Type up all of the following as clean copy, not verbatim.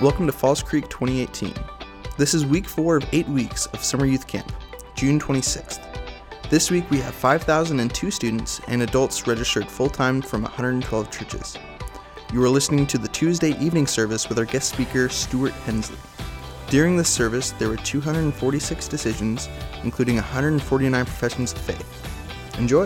Welcome to Falls Creek 2018. This is week 4 of 8 weeks of Summer Youth Camp, June 26th. This week we have 5,002 students and adults registered full-time from 112 churches. You are listening to the Tuesday evening service with our guest speaker, Stuart Hensley. During this service, there were 246 decisions, including 149 professions of faith. Enjoy!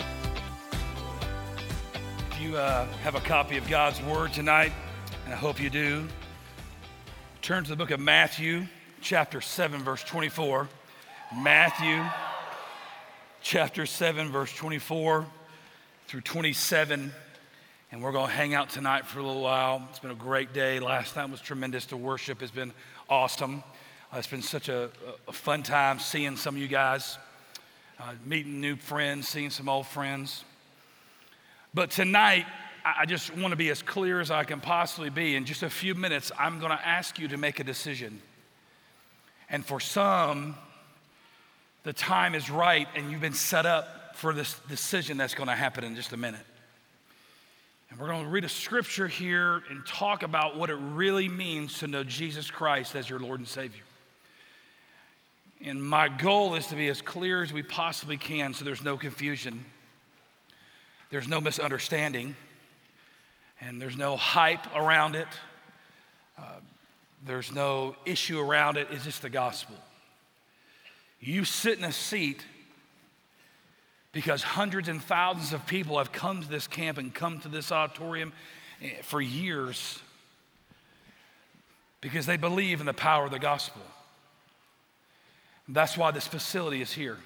If you have a copy of God's Word tonight, and I hope you do, turn to the book of Matthew, chapter 7, verse 24. Matthew, chapter 7, verse 24 through 27. And we're going to hang out tonight for a little while. It's been a great day. Last night was tremendous to worship. It's been awesome. It's been such a fun time seeing some of you guys, meeting new friends, seeing some old friends. But tonight, I just want to be as clear as I can possibly be. In just a few minutes, I'm going to ask you to make a decision. And for some, the time is right and you've been set up for this decision that's going to happen in just a minute. And we're going to read a scripture here and talk about what it really means to know Jesus Christ as your Lord and Savior. And my goal is to be as clear as we possibly can so there's no confusion, there's no misunderstanding, and there's no hype around it. There's no issue around it. It's just the gospel. You sit in a seat because hundreds and thousands of people have come to this camp and come to this auditorium for years because they believe in the power of the gospel. That's why this facility is here.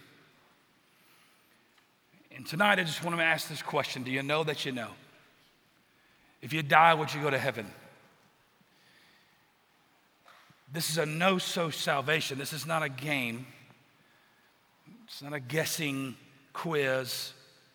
And tonight I just want to ask this question. Do you know that you know? If you die, would you go to heaven? This is a no-so salvation. This is not a game. It's not a guessing quiz.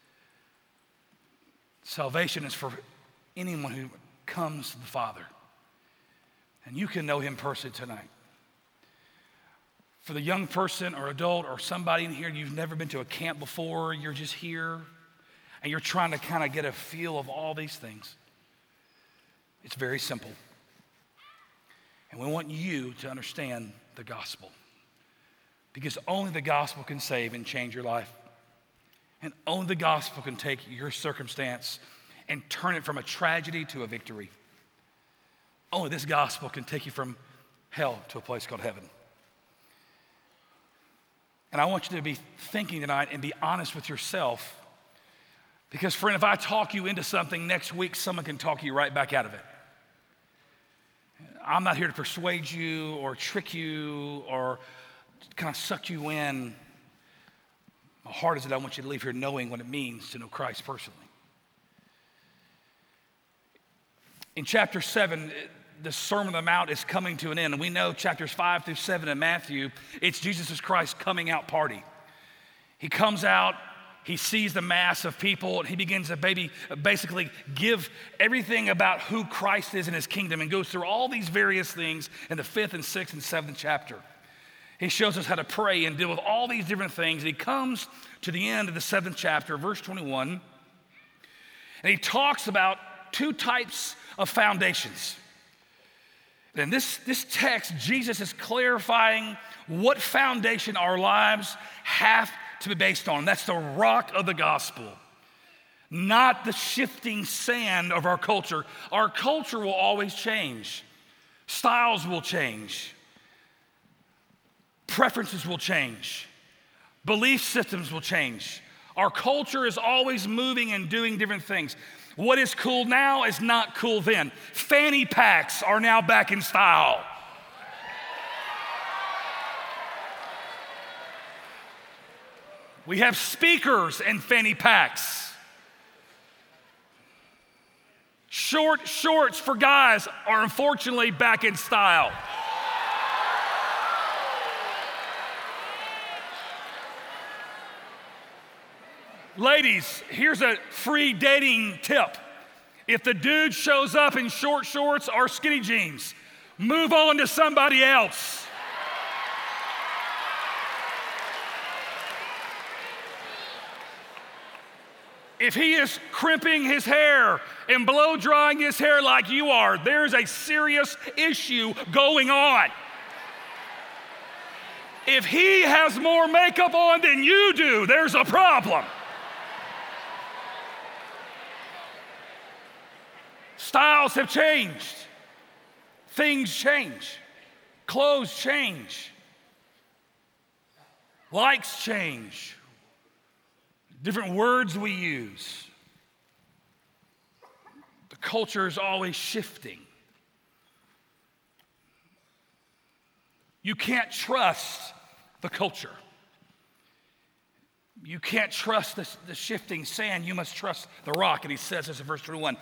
Salvation is for anyone who comes to the Father. And you can know him personally tonight. For the young person or adult or somebody in here, you've never been to a camp before, you're just here, and you're trying to kind of get a feel of all these things. It's very simple. And we want you to understand the gospel. Because only the gospel can save and change your life. And only the gospel can take your circumstance and turn it from a tragedy to a victory. Only this gospel can take you from hell to a place called heaven. And I want you to be thinking tonight and be honest with yourself. Because friend, if I talk you into something next week, someone can talk you right back out of it. I'm not here to persuade you or trick you or kind of suck you in. My heart is that I want you to leave here knowing what it means to know Christ personally. In chapter 7, the Sermon on the Mount is coming to an end. And we know chapters 5 through 7 in Matthew, it's Jesus Christ's coming out party. He comes out, he sees the mass of people, and he begins to basically give everything about who Christ is in his kingdom and goes through all these various things in the 5th and 6th and 7th chapter. He shows us how to pray and deal with all these different things. And he comes to the end of the 7th chapter, verse 21, and he talks about 2 types of foundations. And in this text, Jesus is clarifying what foundation our lives have to be based on. That's the rock of the gospel, not the shifting sand of our culture. Our culture will always change. Styles will change. Preferences will change. Belief systems will change. Our culture is always moving and doing different things. What is cool now is not cool then. Fanny packs are now back in style. We have speakers and fanny packs. Short shorts for guys are unfortunately back in style. Ladies, here's a free dating tip. If the dude shows up in short shorts or skinny jeans, move on to somebody else. if he is crimping his hair and blow drying his hair like you are, there's a serious issue going on. If he has more makeup on than you do, there's a problem. Styles have changed. Things change. Clothes change. Likes change. Different words we use. The culture is always shifting. You can't trust the culture. You can't trust the shifting sand. You must trust the rock. And he says this in verse 24.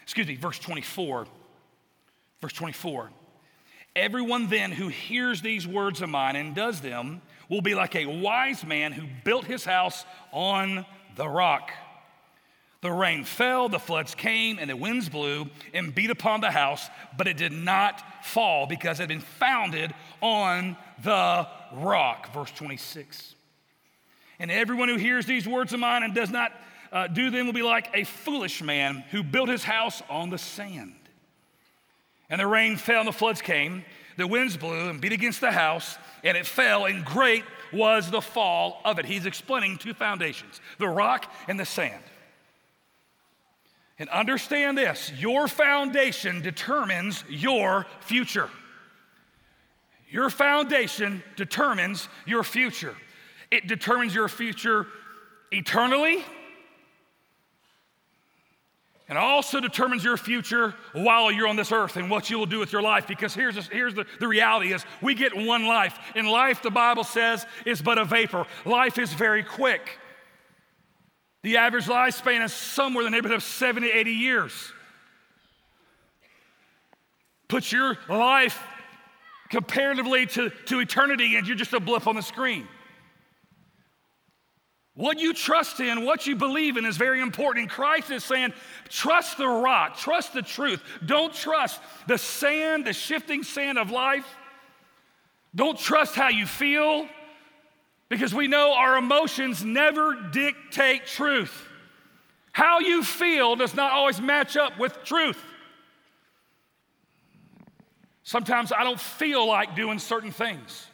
Verse 24. Everyone then who hears these words of mine and does them will be like a wise man who built his house on the rock. The rain fell, the floods came, and the winds blew and beat upon the house, but it did not fall because it had been founded on the rock. Verse 26. And everyone who hears these words of mine and does not do them will be like a foolish man who built his house on the sand. And the rain fell and the floods came, the winds blew and beat against the house, and it fell, and great was the fall of it. He's explaining two foundations, the rock and the sand. And understand this, your foundation determines your future. Your foundation determines your future. It determines your future eternally, and also determines your future while you're on this earth and what you will do with your life. Because here's the reality is we get one life. And life, the Bible says, is but a vapor. Life is very quick. The average lifespan is somewhere in the neighborhood of 70, 80 years. Put your life comparatively to eternity and you're just a blip on the screen. What you trust in, what you believe in is very important. Christ is saying, trust the rock, trust the truth. Don't trust the sand, the shifting sand of life. Don't trust how you feel, because we know our emotions never dictate truth. How you feel does not always match up with truth. Sometimes I don't feel like doing certain things.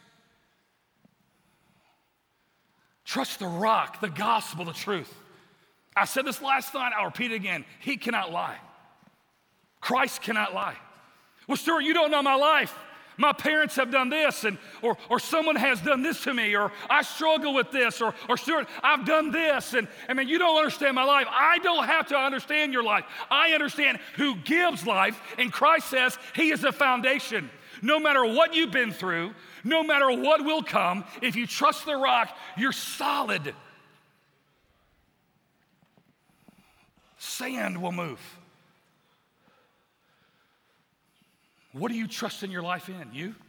Trust the rock, the gospel, the truth. I said this last night, I'll repeat it again. He cannot lie. Christ cannot lie. Well, Stuart, you don't know my life. My parents have done this, or someone has done this to me, or I struggle with this, or Stuart, I've done this, and I mean, you don't understand my life. I don't have to understand your life. I understand who gives life, and Christ says he is the foundation. No matter what you've been through, no matter what will come, if you trust the rock, you're solid. Sand will move. What are you trusting your life in?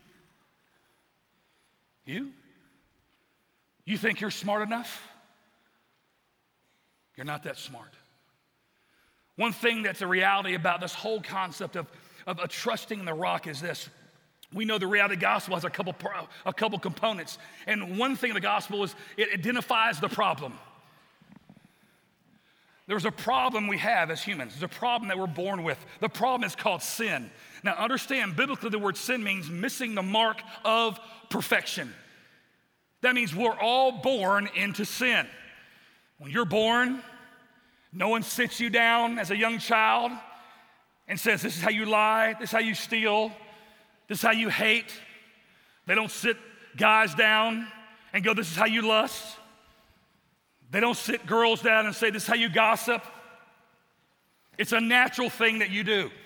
You? You think you're smart enough? You're not that smart. One thing that's a reality about this whole concept of trusting in the rock is this. We know the reality of the gospel has a couple components. And one thing of the gospel is it identifies the problem. There's a problem we have as humans. There's a problem that we're born with. The problem is called sin. Now understand, biblically the word sin means missing the mark of perfection. That means we're all born into sin. When you're born, no one sits you down as a young child and says, this is how you lie, this is how you steal, this is how you hate. They don't sit guys down and go, this is how you lust. They don't sit girls down and say, this is how you gossip. It's a natural thing that you do.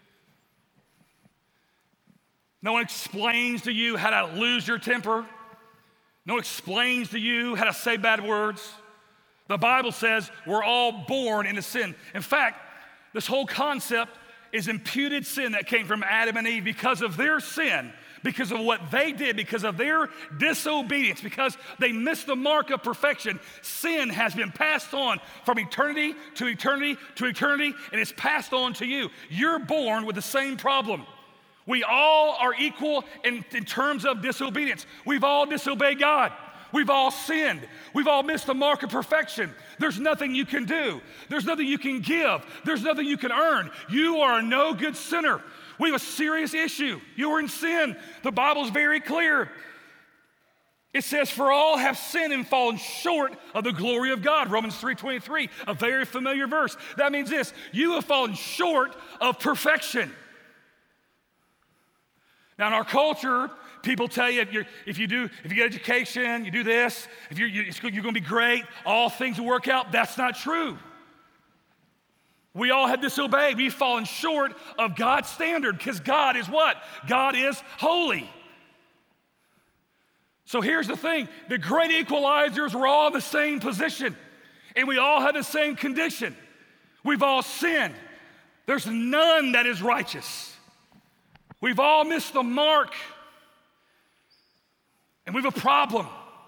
No one explains to you how to lose your temper. No one explains to you how to say bad words. The Bible says we're all born into sin. In fact, this whole concept is imputed sin that came from Adam and Eve because of their sin, because of what they did, because of their disobedience, because they missed the mark of perfection. Sin has been passed on from eternity to eternity to eternity, and it's passed on to you. You're born with the same problem. We all are equal in terms of disobedience. We've all disobeyed God. We've all sinned. We've all missed the mark of perfection. There's nothing you can do. There's nothing you can give. There's nothing you can earn. You are a no good sinner. We have a serious issue. You are in sin. The Bible's very clear. It says, for all have sinned and fallen short of the glory of God. Romans 3:23, a very familiar verse. That means this: you have fallen short of perfection. Now in our culture, people tell you if you get education, you do this, if you're going to be great, all things will work out. That's not true. We all have disobeyed. We've fallen short of God's standard because God is what? God is holy. So here's the thing. The great equalizers were all in the same position, and we all have the same condition. We've all sinned. There's none that is righteous. We've all missed the mark, and we have a problem.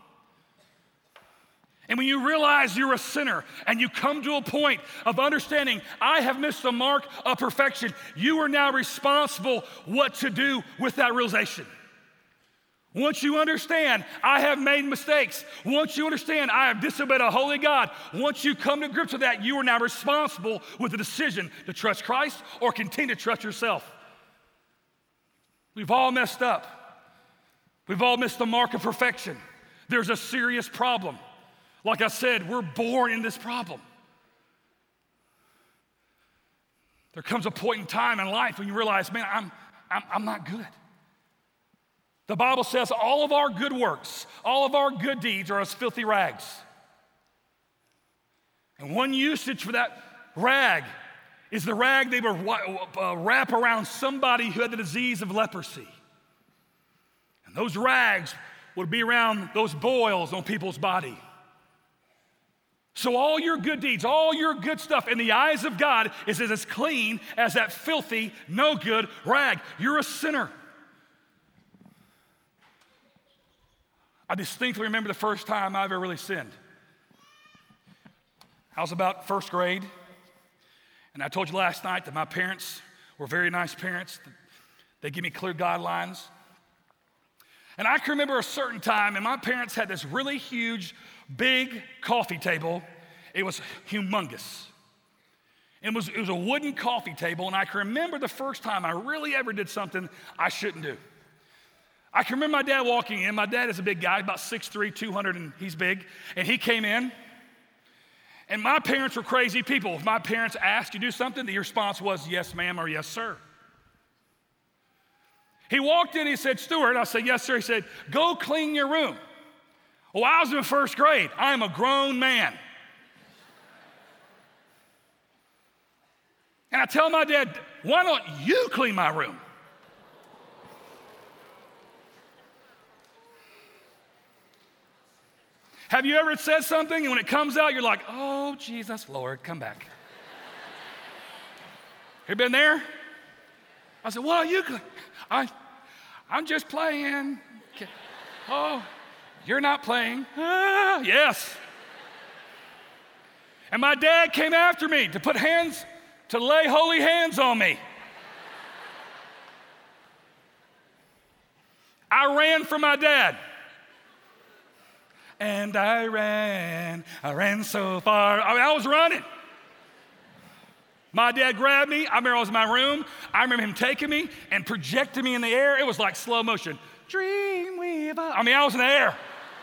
And when you realize you're a sinner and you come to a point of understanding, I have missed the mark of perfection, you are now responsible what to do with that realization. Once you understand, I have made mistakes. Once you understand, I have disobeyed a holy God. Once you come to grips with that, you are now responsible with the decision to trust Christ or continue to trust yourself. We've all messed up. We've all missed the mark of perfection. There's a serious problem. Like I said, we're born in this problem. There comes a point in time in life when you realize, man, I'm not good. The Bible says all of our good works, all of our good deeds are as filthy rags. And one usage for that rag is the rag they would wrap around somebody who had the disease of leprosy. And those rags would be around those boils on people's body. So all your good deeds, all your good stuff in the eyes of God is as clean as that filthy, no good rag. You're a sinner. I distinctly remember the first time I ever really sinned. I was about first grade, and I told you last night that my parents were very nice parents. They give me clear guidelines. And I can remember a certain time, and my parents had this really huge, big coffee table. It was humongous. It was a wooden coffee table, and I can remember the first time I really ever did something I shouldn't do. I can remember my dad walking in. My dad is a big guy, about 6'3", 200, and he's big. And he came in, and my parents were crazy people. If my parents asked you to do something, the response was yes, ma'am, or yes, sir. He walked in, he said, Stuart. I said, yes, sir. He said, go clean your room. Well, I was in first grade. I am a grown man. And I tell my dad, why don't you clean my room? Have you ever said something and when it comes out, you're like, oh, Jesus, Lord, come back. You been there? I said, well, I'm just playing. Oh, you're not playing. Ah, yes. And my dad came after me to lay holy hands on me. I ran from my dad. And I ran so far. I was running. My dad grabbed me. I remember I was in my room. I remember him taking me and projecting me in the air. It was like slow motion. Dreamweaver. I was in the air.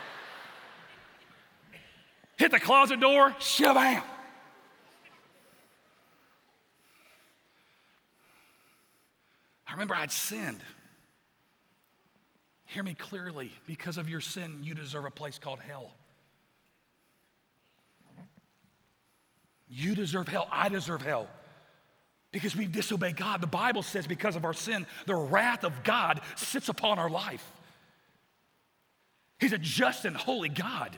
Hit the closet door. Shabam. I remember I'd sinned. Hear me clearly. Because of your sin, you deserve a place called hell. You deserve hell. I deserve hell. Because we've disobeyed God. The Bible says because of our sin, the wrath of God sits upon our life. He's a just and holy God.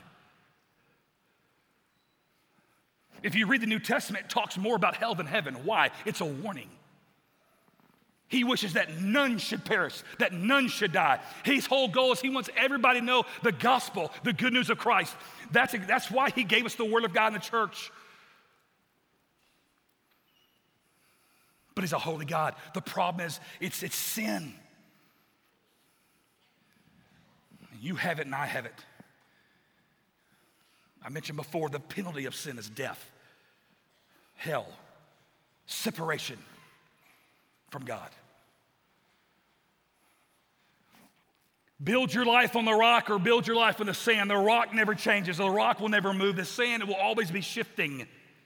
If you read the New Testament, it talks more about hell than heaven. Why? It's a warning. He wishes that none should perish, that none should die. His whole goal is he wants everybody to know the gospel, the good news of Christ. That's why he gave us the word of God in the church. But he's a holy God. The problem is it's sin. You have it and I have it. I mentioned before, the penalty of sin is death, hell, separation from God. Build your life on the rock or build your life on the sand. The rock never changes. The rock will never move. The sand, it will always be shifting.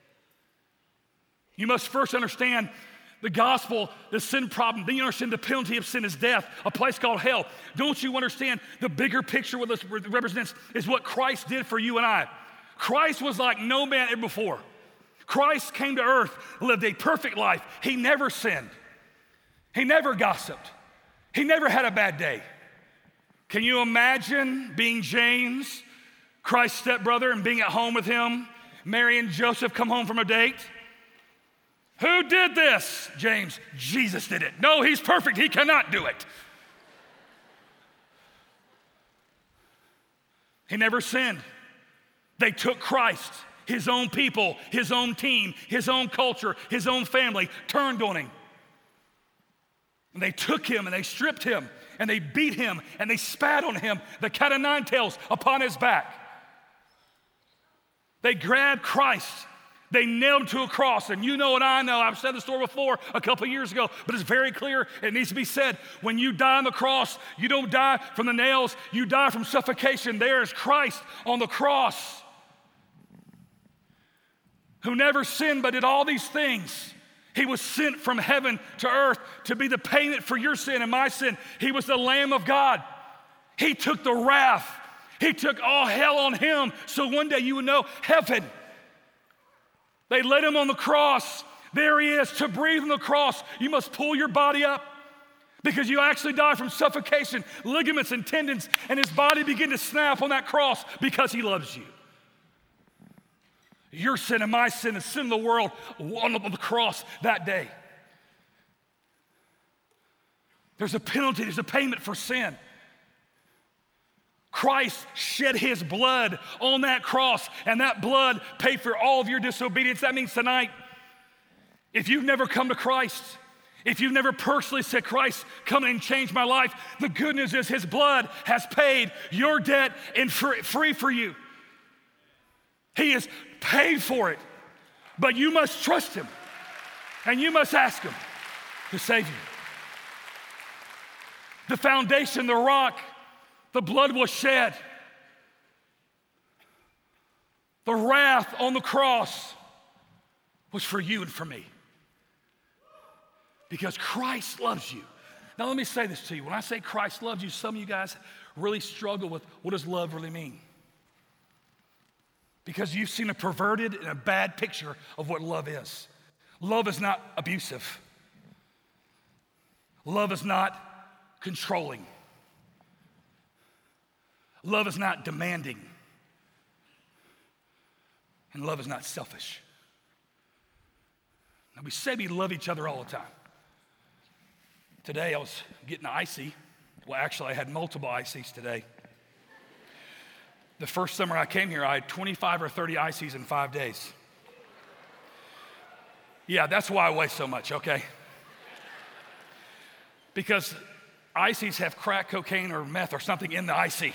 You must first understand the gospel, the sin problem. Then you understand the penalty of sin is death, a place called hell. Don't you understand the bigger picture what this represents is what Christ did for you and I. Christ was like no man ever before. Christ came to earth, lived a perfect life. He never sinned. He never gossiped. He never had a bad day. Can you imagine being James, Christ's stepbrother, and being at home with him? Mary and Joseph come home from a date. Who did this? James, Jesus did it. No, he's perfect. He cannot do it. He never sinned. They took Christ, his own people, his own team, his own culture, his own family, turned on him. And they took him and they stripped him and they beat him and they spat on him, the cat o' nine tails upon his back. They grabbed Christ. They nailed him to a cross. And you know and I know, I've said the story before a couple years ago, but it's very clear. It needs to be said. When you die on the cross, you don't die from the nails. You die from suffocation. There is Christ on the cross, who never sinned but did all these things. He was sent from heaven to earth to be the payment for your sin and my sin. He was the Lamb of God. He took the wrath. He took all hell on him so one day you would know heaven. They laid him on the cross. There he is. To breathe on the cross, you must pull your body up because you actually die from suffocation, ligaments and tendons, and his body began to snap on that cross because he loves you. Your sin and my sin, the sin of the world, on the cross that day. There's a penalty, there's a payment for sin. Christ shed his blood on that cross, and that blood paid for all of your disobedience. That means tonight, if you've never come to Christ, if you've never personally said, Christ, come and change my life, the good news is his blood has paid your debt and free for you. He has paid for it, but you must trust him, and you must ask him to save you. The foundation, the rock, the blood was shed. The wrath on the cross was for you and for me, because Christ loves you. Now let me say this to you. When I say Christ loves you, some of you guys really struggle with what does love really mean? Because you've seen a perverted and a bad picture of what love is. Love is not abusive. Love is not controlling. Love is not demanding. And love is not selfish. Now we say we love each other all the time. Today I was getting an icy. Well, actually I had multiple ices today. The first summer I came here, I had 25 or 30 ices in 5 days. Yeah, that's why I weigh so much, okay? Because ices have crack cocaine or meth or something in the icy.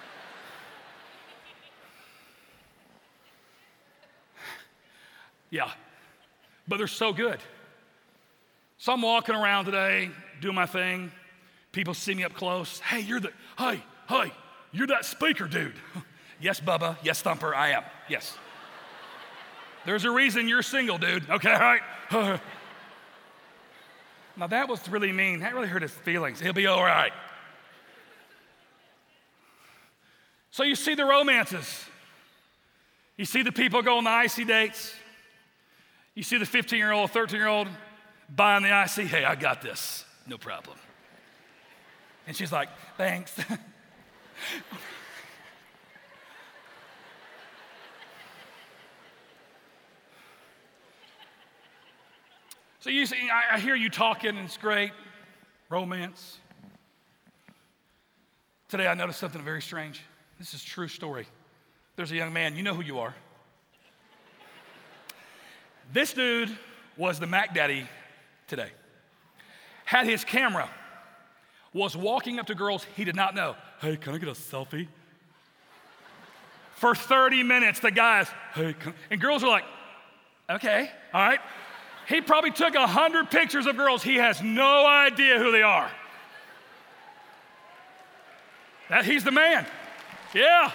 Yeah, but they're so good. So I'm walking around today, doing my thing. People see me up close. Hey, you're that speaker dude. Yes, Bubba. Yes, Thumper, I am. Yes. There's a reason you're single, dude. Okay, all right? Now, that was really mean. That really hurt his feelings. He'll be all right. So you see the romances. You see the people go on the icy dates. You see the 15-year-old, 13-year-old buying the icy. Hey, I got this. No problem. And she's like, thanks. So you see, I hear you talking, and it's great, romance. Today I noticed something very strange. This is a true story. There's a young man, you know who you are. This dude was the Mac Daddy today. Had his camera, was walking up to girls he did not know. Hey, can I get a selfie? For 30 minutes, the guys, hey, and girls are like, okay, all right. He probably took 100 pictures of girls. He has no idea who they are. He's the man. Yeah.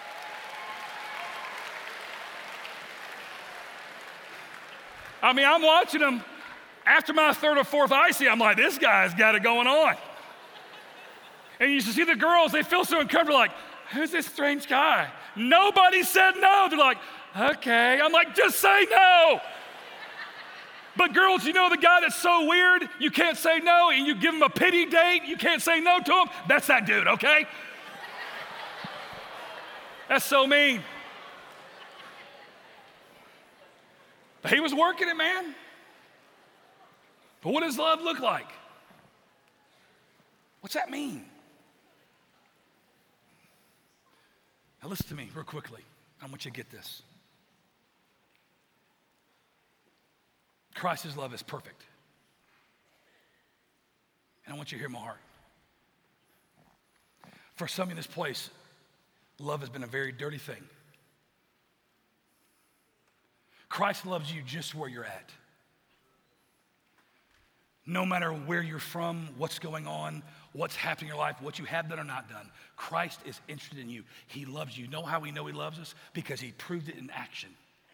I mean, I'm watching him. After my third or fourth icy, I'm like, this guy's got it going on. And you see the girls, they feel so uncomfortable, like, who's this strange guy? Nobody said no. They're like, okay. I'm like, just say no. But girls, you know the guy that's so weird, you can't say no, and you give him a pity date, you can't say no to him? That's that dude, okay? That's so mean. But he was working it, man. But what does love look like? What's that mean? Now listen to me real quickly. I want you to get this. Christ's love is perfect. And I want you to hear my heart. For some in this place, love has been a very dirty thing. Christ loves you just where you're at. No matter where you're from, what's going on, what's happening in your life, what you have done or not done, Christ is interested in you. He loves you. You know how we know he loves us? Because he proved it in action.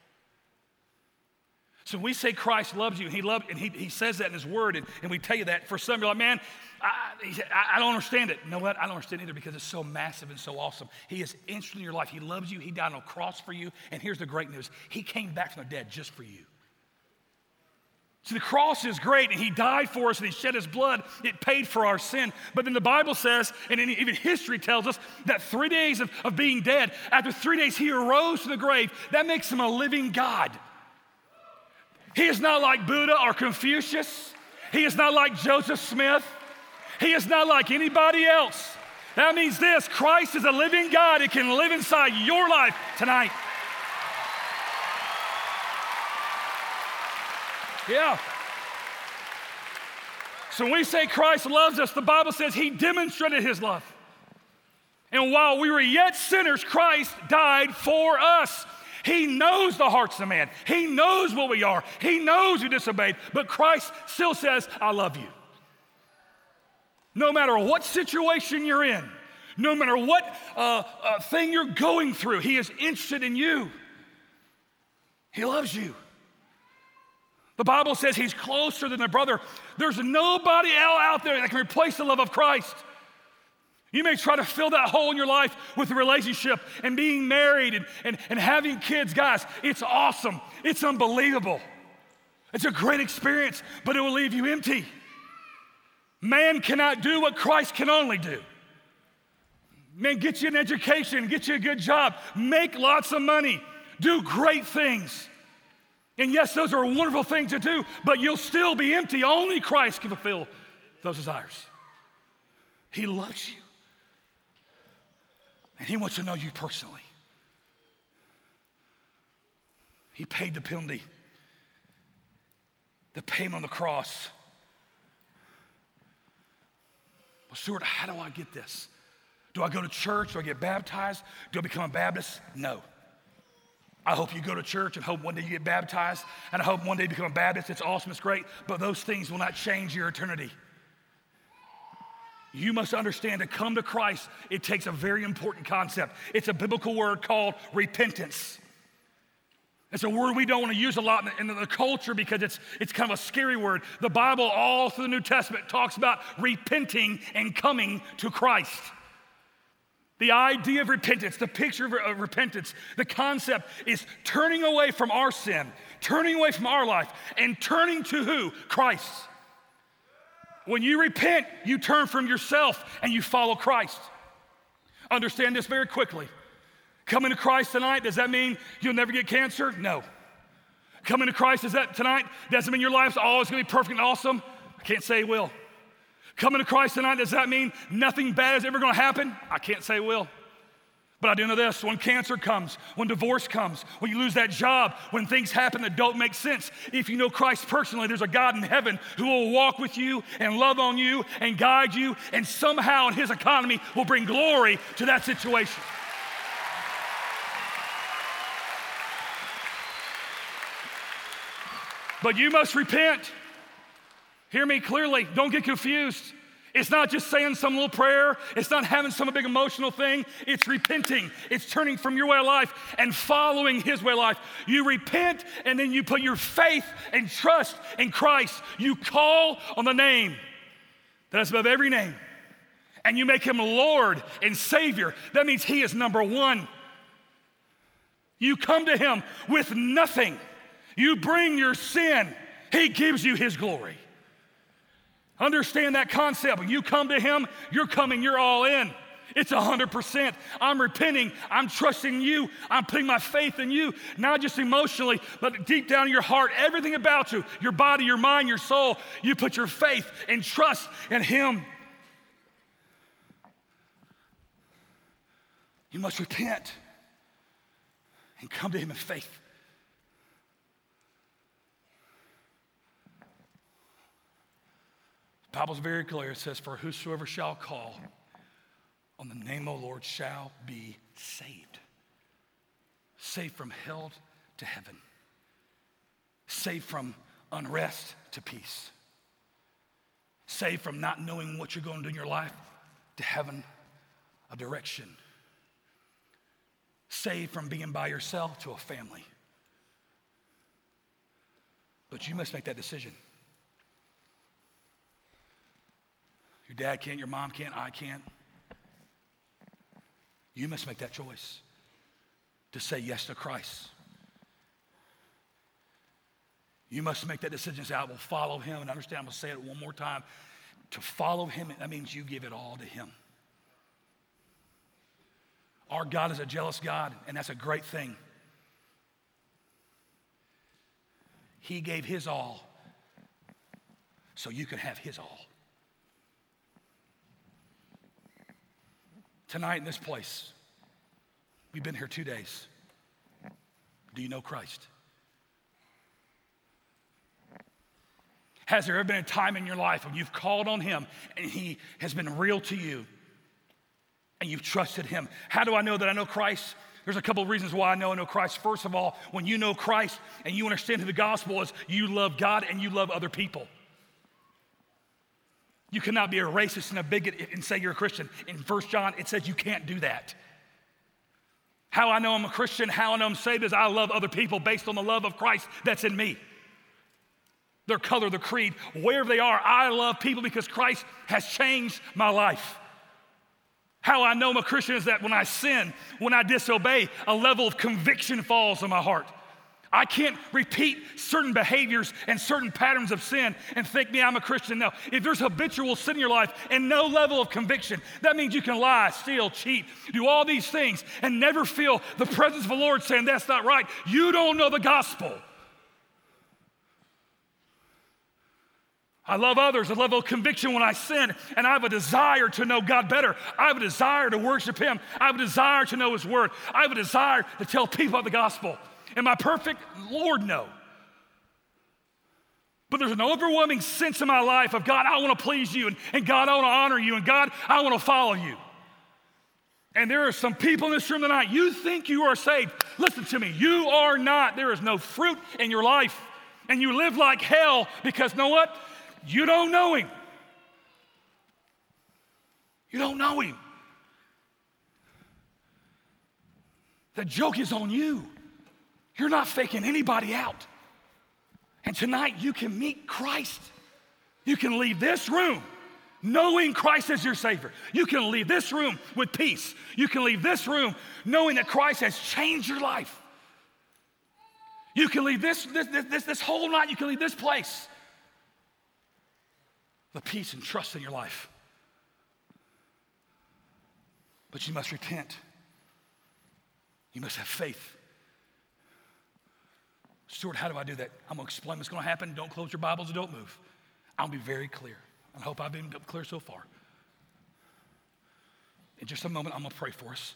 So when we say Christ loves you, and he says that in his word, and we tell you that, for some, you're like, man, I don't understand it. You know what? I don't understand either because it's so massive and so awesome. He is interested in your life. He loves you. He died on a cross for you. And here's the great news. He came back from the dead just for you. See, the cross is great, and he died for us, and he shed his blood. It paid for our sin. But then the Bible says, and even history tells us, that 3 days of being dead, after 3 days, he arose from the grave. That makes him a living God. He is not like Buddha or Confucius. He is not like Joseph Smith. He is not like anybody else. That means this: Christ is a living God. It can live inside your life tonight. Yeah. So when we say Christ loves us, the Bible says he demonstrated his love. And while we were yet sinners, Christ died for us. He knows the hearts of man. He knows what we are. He knows we disobeyed. But Christ still says, I love you. No matter what situation you're in, no matter what thing you're going through, he is interested in you. He loves you. The Bible says he's closer than a brother. There's nobody else out there that can replace the love of Christ. You may try to fill that hole in your life with a relationship and being married and having kids. Guys, it's awesome. It's unbelievable. It's a great experience, but it will leave you empty. Man cannot do what Christ can only do. Man, get you an education, get you a good job, make lots of money, do great things. And yes, those are wonderful things to do, but you'll still be empty. Only Christ can fulfill those desires. He loves you. And he wants to know you personally. He paid the penalty, the payment on the cross. Well, Stuart, how do I get this? Do I go to church? Do I get baptized? Do I become a Baptist? No. I hope you go to church and hope one day you get baptized, and I hope one day you become a Baptist. It's awesome, it's great, but those things will not change your eternity. You must understand to come to Christ, it takes a very important concept. It's a biblical word called repentance. It's a word we don't want to use a lot in the culture because it's kind of a scary word. The Bible all through the New Testament talks about repenting and coming to Christ. The idea of repentance, the picture of repentance, the concept is turning away from our sin, turning away from our life, and turning to who? Christ. When you repent, you turn from yourself and you follow Christ. Understand this very quickly. Coming to Christ tonight, does that mean you'll never get cancer? No. Coming to Christ tonight doesn't mean your life's always going to be perfect and awesome? I can't say it will. Coming to Christ tonight, does that mean nothing bad is ever going to happen? I can't say it will. But I do know this: when cancer comes, when divorce comes, when you lose that job, when things happen that don't make sense, if you know Christ personally, there's a God in heaven who will walk with you and love on you and guide you, and somehow in his economy will bring glory to that situation. But you must repent. Hear me clearly. Don't get confused. It's not just saying some little prayer. It's not having some big emotional thing. It's repenting. It's turning from your way of life and following his way of life. You repent and then you put your faith and trust in Christ. You call on the name that's above every name. And you make him Lord and Savior. That means he is number one. You come to him with nothing. You bring your sin. He gives you his glory. Understand that concept. When you come to him, you're coming, you're all in. It's 100%. I'm repenting. I'm trusting you. I'm putting my faith in you, not just emotionally, but deep down in your heart, everything about you, your body, your mind, your soul, you put your faith and trust in him. You must repent and come to him in faith. The Bible's very clear. It says, for whosoever shall call on the name of the Lord shall be saved. Saved from hell to heaven. Saved from unrest to peace. Saved from not knowing what you're going to do in your life to having a direction. Saved from being by yourself to a family. But you must make that decision. Your dad can't, your mom can't, I can't. You must make that choice to say yes to Christ. You must make that decision and say, I will follow him. And understand, I'm going to say it one more time. To follow him, that means you give it all to him. Our God is a jealous God, and that's a great thing. He gave his all so you can have his all. Tonight in this place, we've been here 2 days. Do you know Christ? Has there ever been a time in your life when you've called on him and he has been real to you and you've trusted him? How do I know that I know Christ? There's a couple of reasons why I know Christ. First of all, when you know Christ and you understand who the gospel is, you love God and you love other people. You cannot be a racist and a bigot and say you're a Christian. In 1 John, it says you can't do that. How I know I'm a Christian, how I know I'm saved is I love other people based on the love of Christ that's in me. Their color, their creed, wherever they are, I love people because Christ has changed my life. How I know I'm a Christian is that when I sin, when I disobey, a level of conviction falls on my heart. I can't repeat certain behaviors and certain patterns of sin and think, me, I'm a Christian. No, if there's habitual sin in your life and no level of conviction, that means you can lie, steal, cheat, do all these things and never feel the presence of the Lord saying, that's not right. You don't know the gospel. I love others, a level of conviction when I sin, and I have a desire to know God better. I have a desire to worship him. I have a desire to know his word. I have a desire to tell people about the gospel. Am I perfect? Lord, no. But there's an overwhelming sense in my life of, God, I want to please you, and God, I want to honor you, and God, I want to follow you. And there are some people in this room tonight, you think you are saved. Listen to me, you are not. There is no fruit in your life, and you live like hell because, you know what? You don't know him. You don't know him. The joke is on you. You're not faking anybody out. And tonight you can meet Christ. You can leave this room knowing Christ as your Savior. You can leave this room with peace. You can leave this room knowing that Christ has changed your life. You can leave this whole night, you can leave this place the peace and trust in your life. But you must repent. You must have faith. Stuart, how do I do that? I'm going to explain what's going to happen. Don't close your Bibles and don't move. I'll be very clear. I hope I've been clear so far. In just a moment, I'm going to pray for us.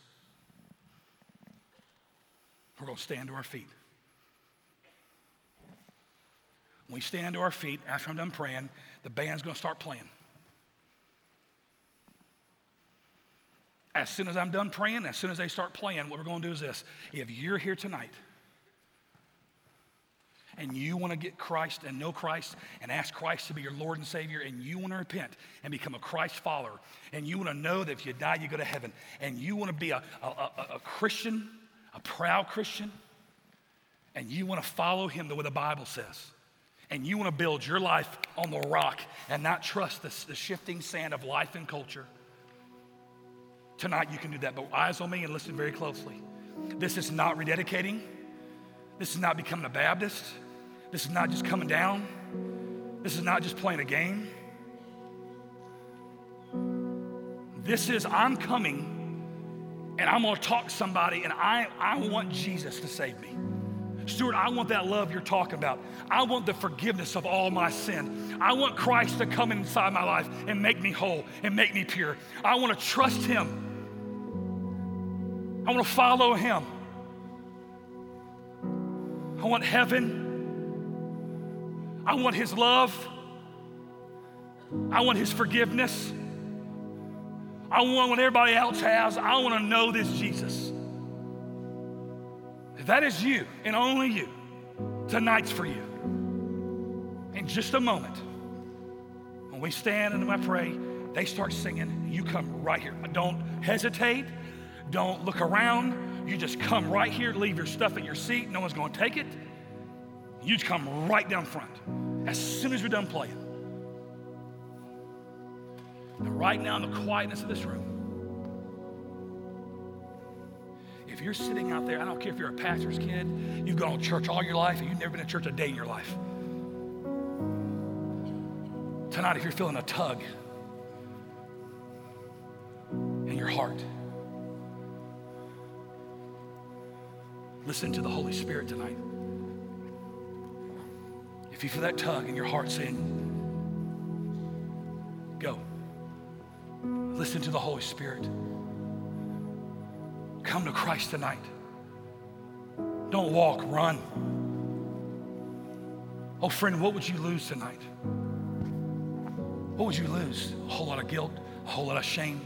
We're going to stand to our feet. When we stand to our feet, after I'm done praying, the band's going to start playing. As soon as I'm done praying, as soon as they start playing, what we're going to do is this. If you're here tonight and you want to get Christ and know Christ and ask Christ to be your Lord and Savior, and you want to repent and become a Christ follower, and you want to know that if you die, you go to heaven, and you want to be a Christian, a proud Christian, and you want to follow him the way the Bible says, and you want to build your life on the rock and not trust the shifting sand of life and culture, tonight you can do that. But eyes on me and listen very closely. This is not rededicating. This is not becoming a Baptist. This is not just coming down. This is not just playing a game. This is, I'm coming and I'm gonna talk to somebody, and I want Jesus to save me. Stuart, I want that love you're talking about. I want the forgiveness of all my sin. I want Christ to come inside my life and make me whole and make me pure. I want to trust him. I want to follow him. I want heaven. I want his love. I want his forgiveness. I want what everybody else has. I want to know this Jesus. If that is you and only you, tonight's for you. In just a moment, when we stand and I pray, they start singing, you come right here. Don't hesitate. Don't look around. You just come right here, leave your stuff at your seat. No one's going to take it. You just come right down front as soon as we're done playing. And right now in the quietness of this room, if you're sitting out there, I don't care if you're a pastor's kid, you've gone to church all your life, and you've never been to church a day in your life. Tonight, if you're feeling a tug in your heart, listen to the Holy Spirit tonight. If you feel that tug in your heart saying, go. Listen to the Holy Spirit. Come to Christ tonight. Don't walk, run. Oh, friend, what would you lose tonight? What would you lose? A whole lot of guilt, a whole lot of shame.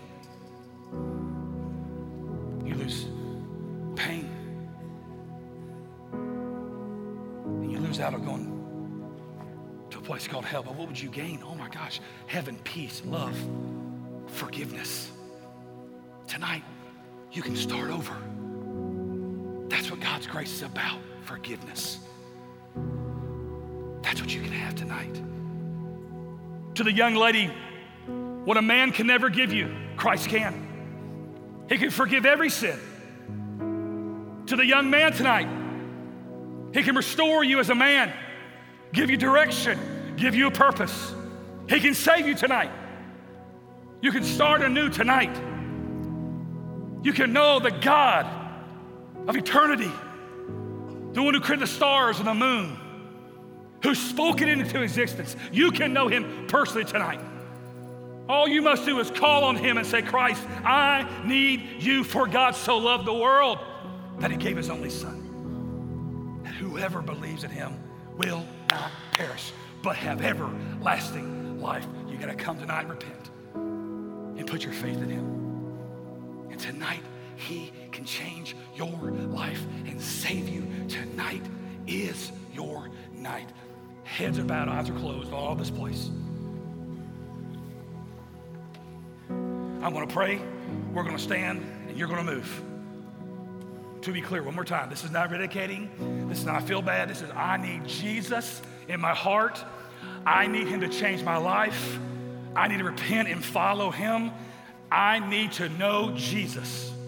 You lose pain. And you lose out of going to a place called hell. But what would you gain? Oh my gosh, heaven, peace, love, forgiveness. Tonight, you can start over. That's what God's grace is about, forgiveness. That's what you can have tonight. To the young lady, what a man can never give you, Christ can. He can forgive every sin. To the young man tonight, he can restore you as a man, give you direction, give you a purpose. He can save you tonight. You can start anew tonight. You can know the God of eternity, the one who created the stars and the moon, who spoke it into existence. You can know him personally tonight. All you must do is call on him and say, Christ, I need you, for God so loved the world that he gave his only son, that whoever believes in him will not perish, but have everlasting life. You gotta come tonight and repent and put your faith in him. And tonight, he can change your life and save you. Tonight is your night. Heads are bowed, eyes are closed, all this place. I'm gonna pray, we're gonna stand, and you're gonna move. To be clear, one more time, this is not dedicating, this is not I feel bad, this is I need Jesus in my heart. I need him to change my life. I need to repent and follow him. I need to know Jesus.